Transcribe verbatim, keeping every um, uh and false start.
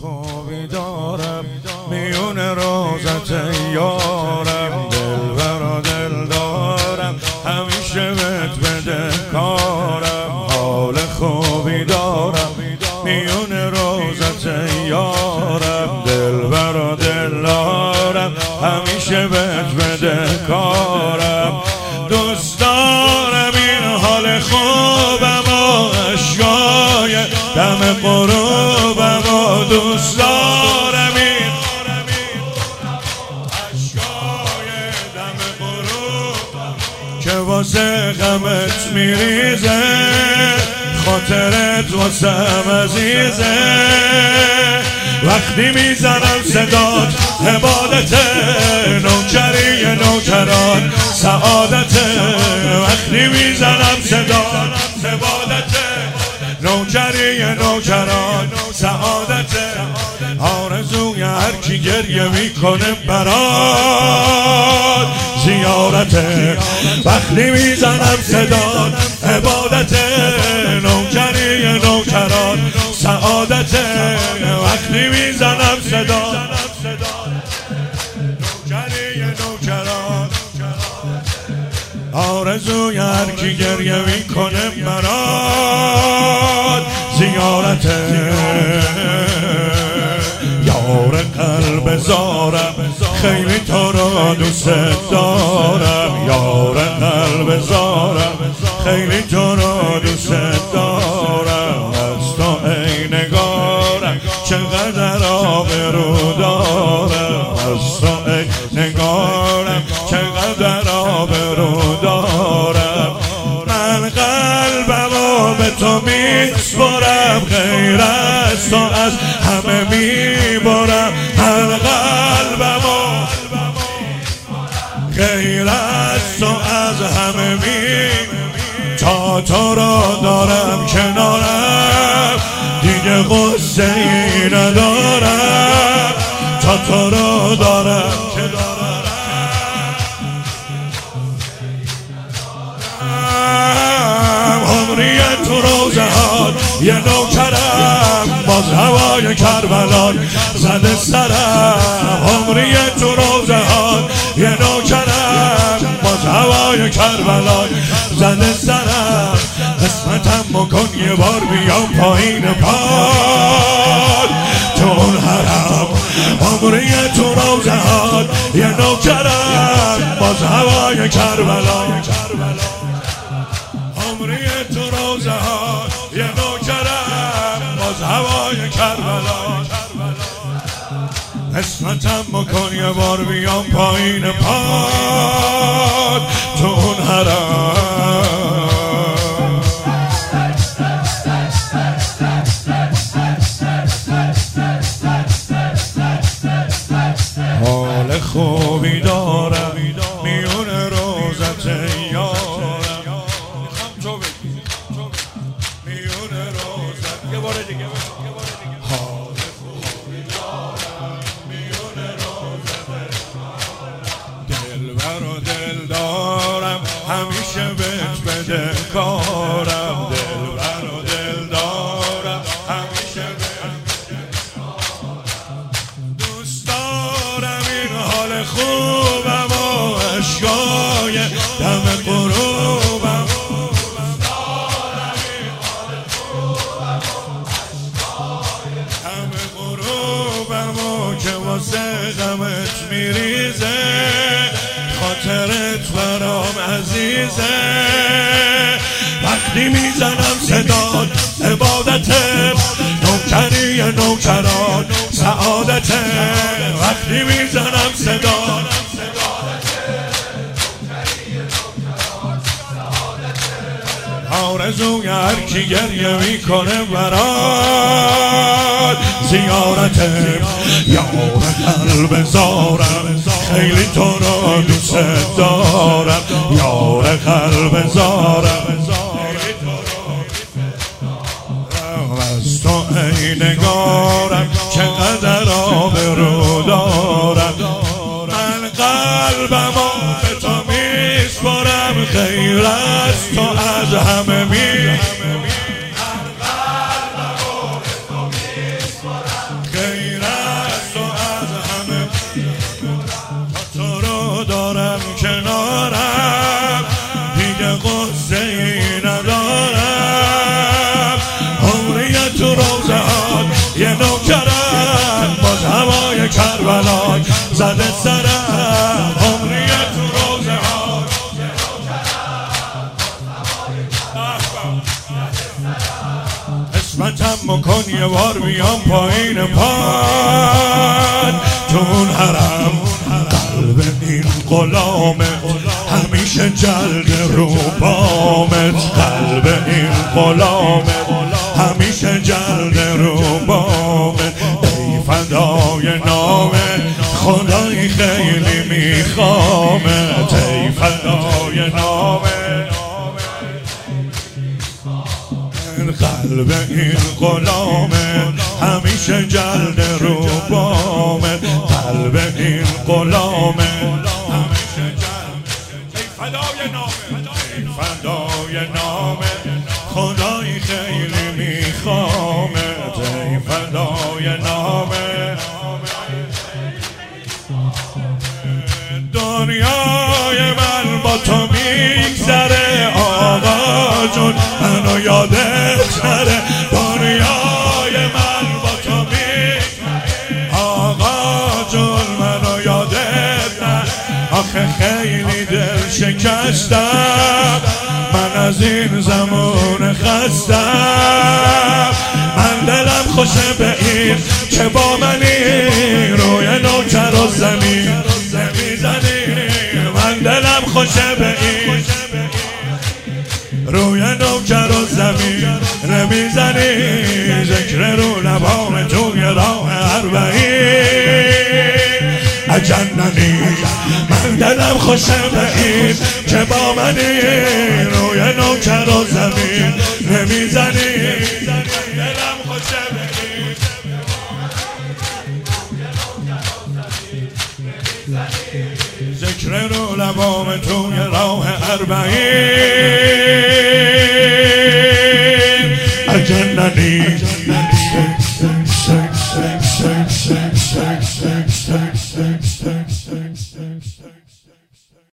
خوبی دارم میون روزت یارم، دلبر و دل دارم همیشه بهت بده کارم. حال خوبی دارم میون روزت یارم، دلبر و دل دارم همیشه بهت بده کارم. دوست دارم این حال خوبم و اشکای دم غروبم و دوست دارم این اشکای دم غروبم که واسه غمت میریزه، خاطرت واسم عزیزه. وقتی میزنم صدات عبادت، نوکری نوکران سعادت. وقتی میزنم صدات عبادت، نوکری نوکران سعادت. آرزوی هر کی گریه میکنه برات زیارته. وقتی میزنم صدات عبادت، نوکری نوکران سعادت. وقتی میزنم صدات نوکری نوکران، آرزوی هر کی گریه میکنه برات زیارته. یار قلب زارم خیلی تو را دوست دارم، یار قلب زارم خیلی تو را دوست دارم. از تو ای نگارم چقدر آبرو دارم، از تو ای نگارم چقدر آبرو دارم. من قلبمو به تو میسپرم، غیر از تو از همه میبرم. من قلبمو غیر از تو از همه میبرم. تا تو را دارم کنارم دیگه غصه ای ندارم. تا تو را دارم کنارم عمری تو روزهات یه نوکرم، باز هوای کربلان زده سرم. عمری تو روزهات یه نوکرم، باز هوای کربلان زده سرم. قسمتم بکن یه بار بیام پایین پاد تو اون حرم. عمری تو روزهات یه نوکرم، باز هوای کربلان. عمری تو روزهات یه نوکرم، باز هوای کربلان. قسمتم بکن یه بار بیام پایین پاد تو اون حرم. حال خوبی دارم میون روزت یارم، میخوام تو بگی میون روزت یه بار دیگه. حال خوبی دارم میون روزت، دلبر و دل دارم همیشه بهت بده کارم. دلبر و دل دارم همیشه بهت بده کارم. دوست دارم این حال خوبم و اشکای دم غروبم. دوست دارم این حال خوبم و اشکای دم غروبم و که واسه غمت میریزه، خاطرت برام عزیزه. وقتی میزنم صدات عبادته، نوکری نوکران سعادته. وقتی میزنم صدات آرزوی هر کی گریه میکنه برات زیارته. یار قلب زارم خیلی تو را دوست دارم، یار قلب زارم از تو ای نگارم چقدر آبرو دارم. من قلبمو به تو میسپرم، غیر از تو از همه می روزه ها یه نوکرم باز هوای کربلا زده سرم عمری تو روزه ها اسمتم مکن یه بار بیام پایین پاد تو اون حرم قلب این غلامت همیشه جلد رو بامت قلب این غلامت همیشه جلد رو بامت ای فدای نامت خدای خیلی میخوامت ای فدای نامت قلب این غلامت همیشه جلد رو بامت قلب این غلامت همیشه جلد ای فدای نامت ای فدای نامت خدای خیلی میخوامت ای فدای نامت دنیای من با تو میگذره آقا جون منو یادت نره دنیای من با تو میگذره آقا جون منو یادت نره آخه خیلی دل شکستم من از این زمان خستم من دلم خوشه به این که با منی روی نوکر و زمین نمیزنی من دلم خوشه به این روی نوکر و زمین نمیزنی ذکر رو لبام توی راه اربعین اجننی من دلم خوشه به این که با منی روی نوکر و زمین نمیزنی دلم خوشه به این ذکر رو لبام توی راه اربعین اجننی